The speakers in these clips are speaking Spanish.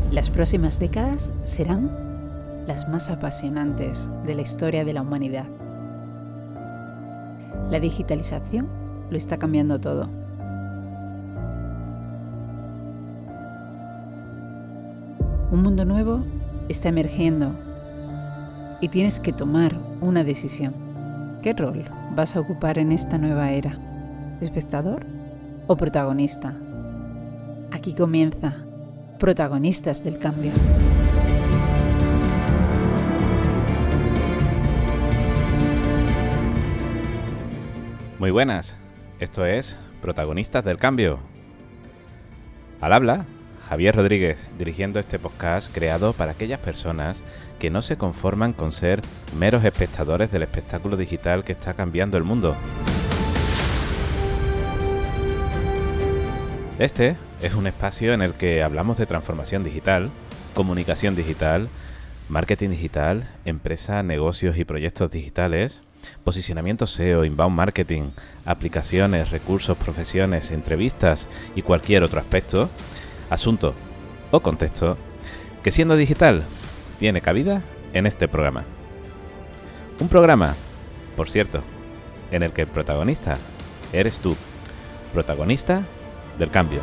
Las próximas décadas serán las más apasionantes de la historia de la humanidad. La digitalización lo está cambiando todo. Un mundo nuevo está emergiendo y tienes que tomar una decisión. ¿Qué rol vas a ocupar en esta nueva era? ¿Espectador o protagonista? Aquí comienza Protagonistas del Cambio. Muy buenas, esto es Protagonistas del Cambio. Al habla, Javier Rodríguez, dirigiendo este podcast creado para aquellas personas que no se conforman con ser meros espectadores del espectáculo digital que está cambiando el mundo. Este es un espacio en el que hablamos de transformación digital, comunicación digital, marketing digital, empresa, negocios y proyectos digitales, posicionamiento SEO, inbound marketing, aplicaciones, recursos, profesiones, entrevistas y cualquier otro aspecto, asunto o contexto que siendo digital tiene cabida en este programa. Un programa, por cierto, en el que el protagonista eres tú, protagonista del cambio.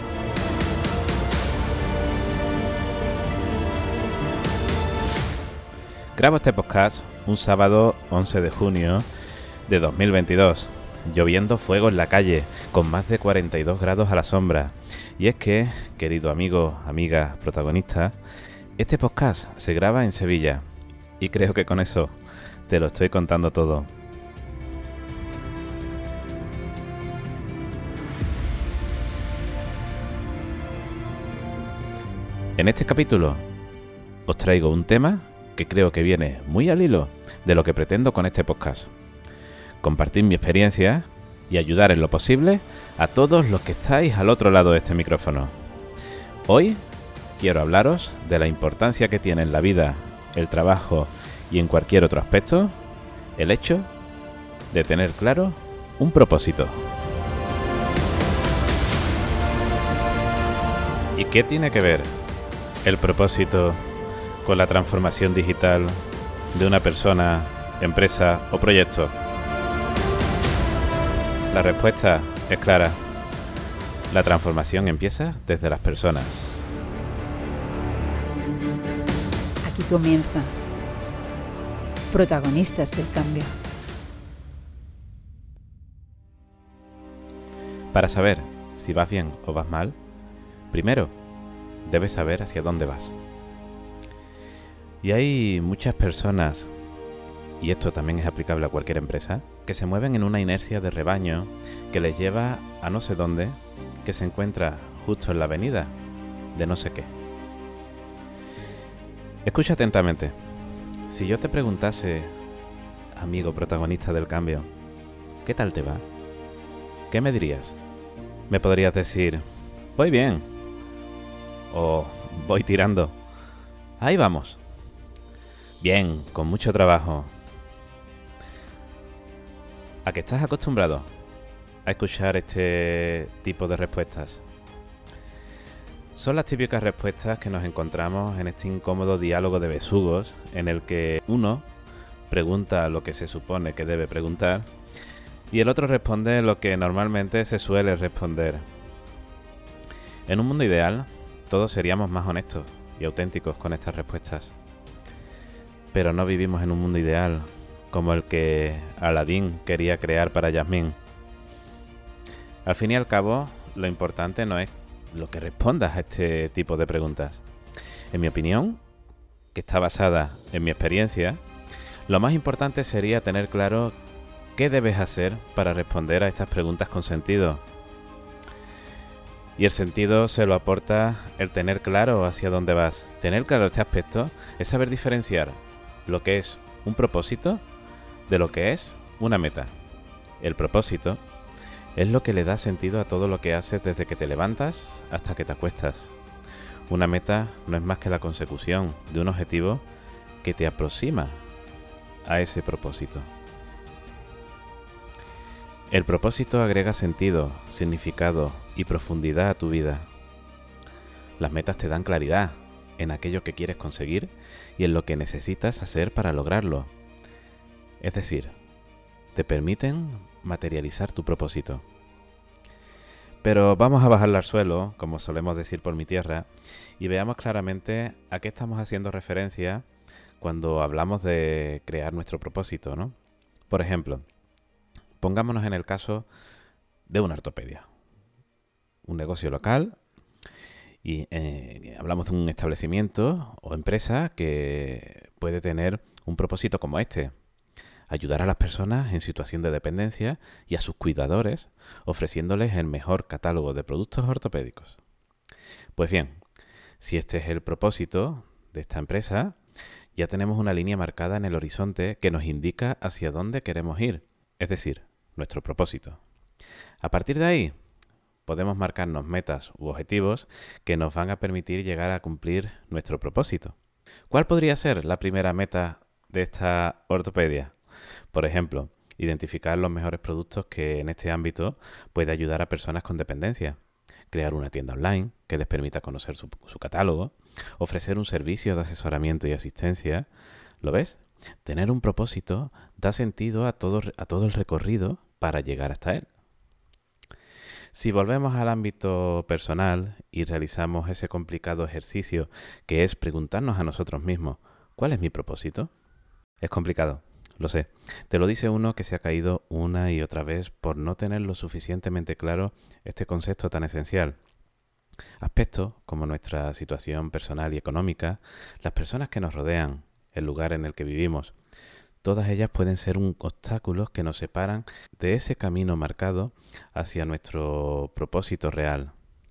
Grabo este podcast un sábado 11 de junio de 2022, lloviendo fuego en la calle, con más de 42 grados a la sombra. Y es que, querido amigo, amiga, protagonista, este podcast se graba en Sevilla y creo que con eso te lo estoy contando todo. En este capítulo os traigo un tema que creo que viene muy al hilo de lo que pretendo con este podcast. Compartir mi experiencia y ayudar en lo posible a todos los que estáis al otro lado de este micrófono. Hoy quiero hablaros de la importancia que tiene en la vida, el trabajo y en cualquier otro aspecto el hecho de tener claro un propósito. ¿Y qué tiene que ver el propósito con la transformación digital de una persona, empresa o proyecto? La respuesta es clara. La transformación empieza desde las personas. Aquí comienza Protagonistas del Cambio. Para saber si vas bien o vas mal, primero debes saber hacia dónde vas. Y hay muchas personas, y esto también es aplicable a cualquier empresa, que se mueven en una inercia de rebaño que les lleva a no sé dónde, que se encuentra justo en la avenida de no sé qué. Escucha atentamente. Si yo te preguntase, amigo protagonista del cambio, ¿qué tal te va? ¿Qué me dirías? Me podrías decir, voy bien, o voy tirando, ahí vamos. Bien, con mucho trabajo. ¿A qué estás acostumbrado a escuchar este tipo de respuestas? Son las típicas respuestas que nos encontramos en este incómodo diálogo de besugos en el que uno pregunta lo que se supone que debe preguntar y el otro responde lo que normalmente se suele responder. En un mundo ideal, todos seríamos más honestos y auténticos con estas respuestas. Pero no vivimos en un mundo ideal, como el que Aladín quería crear para Yasmín. Al fin y al cabo, lo importante no es lo que respondas a este tipo de preguntas. En mi opinión, que está basada en mi experiencia, lo más importante sería tener claro qué debes hacer para responder a estas preguntas con sentido. Y el sentido se lo aporta el tener claro hacia dónde vas. Tener claro este aspecto es saber diferenciar lo que es un propósito de lo que es una meta. El propósito es lo que le da sentido a todo lo que haces desde que te levantas hasta que te acuestas. Una meta no es más que la consecución de un objetivo que te aproxima a ese propósito. El propósito agrega sentido, significado y profundidad a tu vida. Las metas te dan claridad, en aquello que quieres conseguir y en lo que necesitas hacer para lograrlo. Es decir, te permiten materializar tu propósito. Pero vamos a bajarla al suelo, como solemos decir por mi tierra, y veamos claramente a qué estamos haciendo referencia cuando hablamos de crear nuestro propósito, ¿no? Por ejemplo, pongámonos en el caso de una ortopedia, un negocio local, y hablamos de un establecimiento o empresa que puede tener un propósito como este: ayudar a las personas en situación de dependencia y a sus cuidadores, ofreciéndoles el mejor catálogo de productos ortopédicos. Pues bien, si este es el propósito de esta empresa, ya tenemos una línea marcada en el horizonte que nos indica hacia dónde queremos ir, es decir, nuestro propósito. A partir de ahí, podemos marcarnos metas u objetivos que nos van a permitir llegar a cumplir nuestro propósito. ¿Cuál podría ser la primera meta de esta ortopedia? Por ejemplo, identificar los mejores productos que en este ámbito puede ayudar a personas con dependencia, crear una tienda online que les permita conocer su catálogo, ofrecer un servicio de asesoramiento y asistencia. ¿Lo ves? Tener un propósito da sentido a todo el recorrido para llegar hasta él. Si volvemos al ámbito personal y realizamos ese complicado ejercicio que es preguntarnos a nosotros mismos, ¿cuál es mi propósito? Es complicado, lo sé. Te lo dice uno que se ha caído una y otra vez por no tener lo suficientemente claro este concepto tan esencial. Aspectos como nuestra situación personal y económica, las personas que nos rodean, el lugar en el que vivimos, todas ellas pueden ser un obstáculo que nos separan de ese camino marcado hacia nuestro propósito real.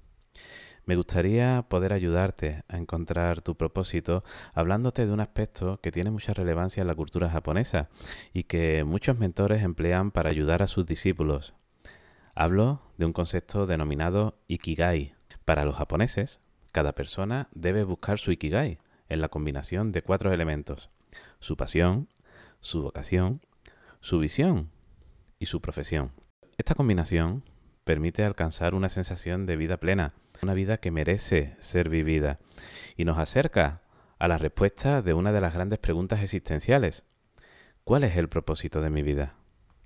Me gustaría poder ayudarte a encontrar tu propósito hablándote de un aspecto que tiene mucha relevancia en la cultura japonesa y que muchos mentores emplean para ayudar a sus discípulos. Hablo de un concepto denominado Ikigai. Para los japoneses, cada persona debe buscar su Ikigai en la combinación de 4 elementos: su pasión, su vocación, su visión y su profesión. Esta combinación permite alcanzar una sensación de vida plena, una vida que merece ser vivida, y nos acerca a la respuesta de una de las grandes preguntas existenciales: ¿cuál es el propósito de mi vida?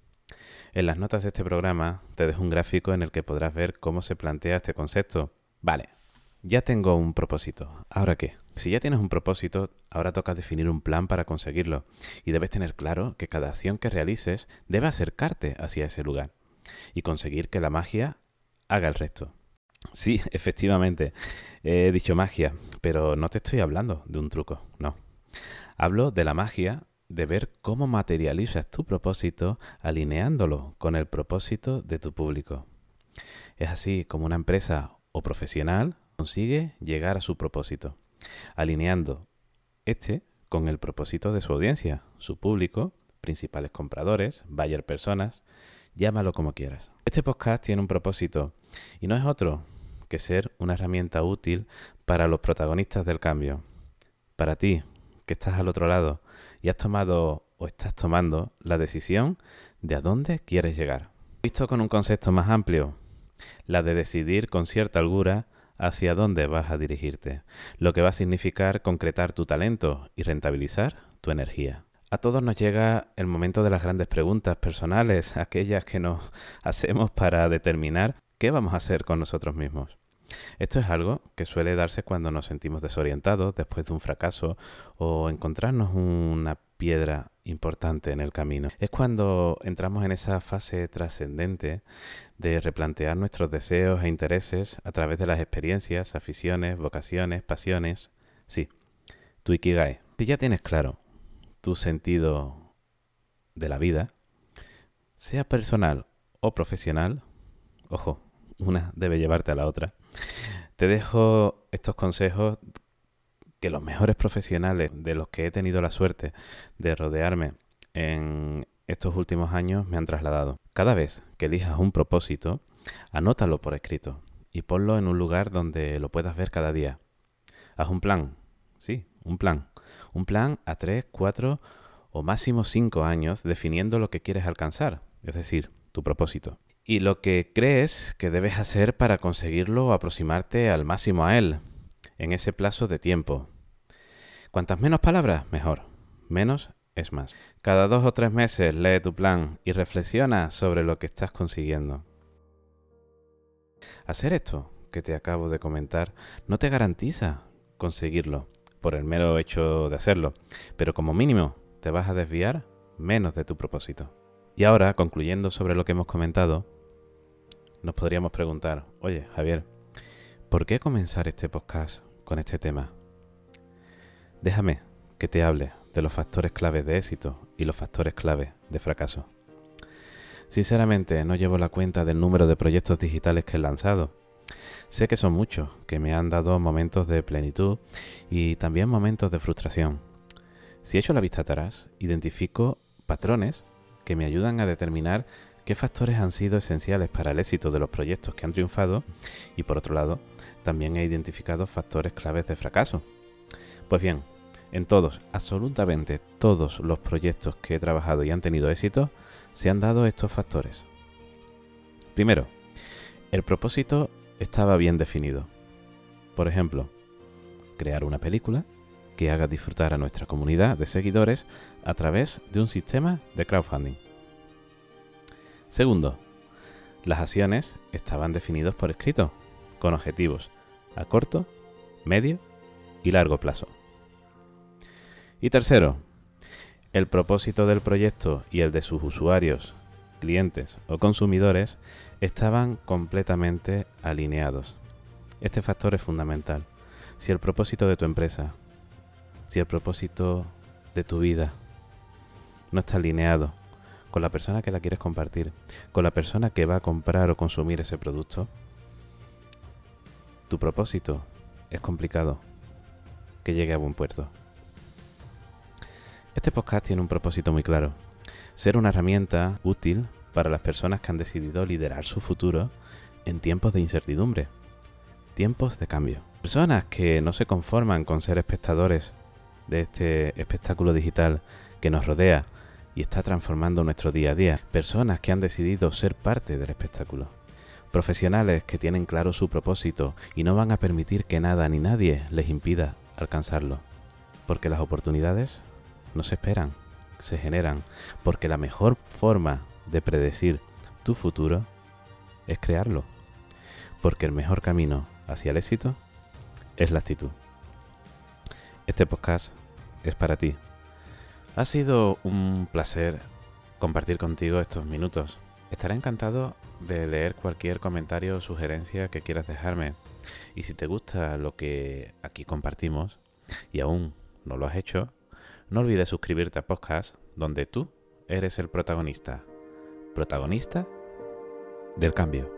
En las notas de este programa te dejo un gráfico en el que podrás ver cómo se plantea este concepto. Vale, ya tengo un propósito. ¿Ahora qué? Si ya tienes un propósito, ahora toca definir un plan para conseguirlo. Y debes tener claro que cada acción que realices debe acercarte hacia ese lugar y conseguir que la magia haga el resto. Sí, efectivamente, he dicho magia, pero no te estoy hablando de un truco, no. Hablo de la magia de ver cómo materializas tu propósito alineándolo con el propósito de tu público. Es así como una empresa o profesional consigue llegar a su propósito, alineando este con el propósito de su audiencia, su público, principales compradores, buyer personas, llámalo como quieras. Este podcast tiene un propósito y no es otro que ser una herramienta útil para los protagonistas del cambio. Para ti, que estás al otro lado y has tomado o estás tomando la decisión de a dónde quieres llegar. Visto con un concepto más amplio, la de decidir con cierta holgura hacia dónde vas a dirigirte, lo que va a significar concretar tu talento y rentabilizar tu energía. A todos nos llega el momento de las grandes preguntas personales, aquellas que nos hacemos para determinar qué vamos a hacer con nosotros mismos. Esto es algo que suele darse cuando nos sentimos desorientados después de un fracaso o encontrarnos una piedra importante en el camino. Es cuando entramos en esa fase trascendente de replantear nuestros deseos e intereses a través de las experiencias, aficiones, vocaciones, pasiones. Sí, tu Ikigai. Si ya tienes claro tu sentido de la vida, sea personal o profesional, ojo, una debe llevarte a la otra, te dejo estos consejos que los mejores profesionales de los que he tenido la suerte de rodearme en estos últimos años me han trasladado. Cada vez que elijas un propósito, anótalo por escrito y ponlo en un lugar donde lo puedas ver cada día. Haz un plan, sí, un plan. Un plan a 3, 4 o máximo 5 años definiendo lo que quieres alcanzar, es decir, tu propósito. Y lo que crees que debes hacer para conseguirlo o aproximarte al máximo a él. en ese plazo de tiempo. Cuantas menos palabras, mejor. Menos es más. Cada 2 o 3 meses lee tu plan y reflexiona sobre lo que estás consiguiendo. Hacer esto que te acabo de comentar no te garantiza conseguirlo por el mero hecho de hacerlo, pero como mínimo te vas a desviar menos de tu propósito. Y ahora, concluyendo sobre lo que hemos comentado, nos podríamos preguntar, oye, Javier, ¿por qué comenzar este podcast con este tema? Déjame que te hable de los factores claves de éxito y los factores claves de fracaso. Sinceramente, no llevo la cuenta del número de proyectos digitales que he lanzado. Sé que son muchos, que me han dado momentos de plenitud y también momentos de frustración. Si echo la vista atrás, identifico patrones que me ayudan a determinar qué factores han sido esenciales para el éxito de los proyectos que han triunfado y, por otro lado, también he identificado factores claves de fracaso. Pues bien, en todos, absolutamente todos los proyectos que he trabajado y han tenido éxito, se han dado estos factores. Primero, el propósito estaba bien definido. Por ejemplo, crear una película que haga disfrutar a nuestra comunidad de seguidores a través de un sistema de crowdfunding. Segundo, las acciones estaban definidas por escrito, con objetivos a corto, medio y largo plazo. Y tercero, el propósito del proyecto y el de sus usuarios, clientes o consumidores estaban completamente alineados. Este factor es fundamental. Si el propósito de tu empresa, si el propósito de tu vida no está alineado con la persona que la quieres compartir, con la persona que va a comprar o consumir ese producto, tu propósito es complicado que llegue a buen puerto. Este podcast tiene un propósito muy claro: ser una herramienta útil para las personas que han decidido liderar su futuro en tiempos de incertidumbre, tiempos de cambio. Personas que no se conforman con ser espectadores de este espectáculo digital que nos rodea y está transformando nuestro día a día. Personas que han decidido ser parte del espectáculo. Profesionales que tienen claro su propósito y no van a permitir que nada ni nadie les impida alcanzarlo. Porque las oportunidades no se esperan, se generan. Porque la mejor forma de predecir tu futuro es crearlo. Porque el mejor camino hacia el éxito es la actitud. Este podcast es para ti. Ha sido un placer compartir contigo estos minutos. Estaré encantado de leer cualquier comentario o sugerencia que quieras dejarme. Y si te gusta lo que aquí compartimos y aún no lo has hecho, no olvides suscribirte a podcast donde tú eres el protagonista. Protagonista del cambio.